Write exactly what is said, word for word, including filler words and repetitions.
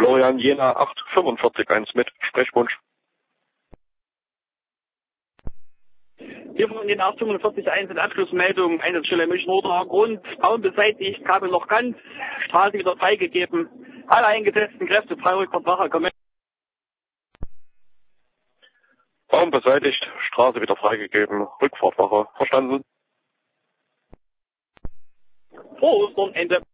Florian Jena acht vier fünf eins mit Sprechwunsch. Hier von den acht fünfundvierzig eins in Abschlussmeldung, Einsatzstelle München-Roter, Grund, Baum beseitigt, Kabel noch ganz, Straße wieder freigegeben, alle eingesetzten Kräfte, Freirückfahrtwache, kommen. Baum beseitigt, Straße wieder freigegeben, Rückfahrtwache, verstanden. Frohes Wochenende.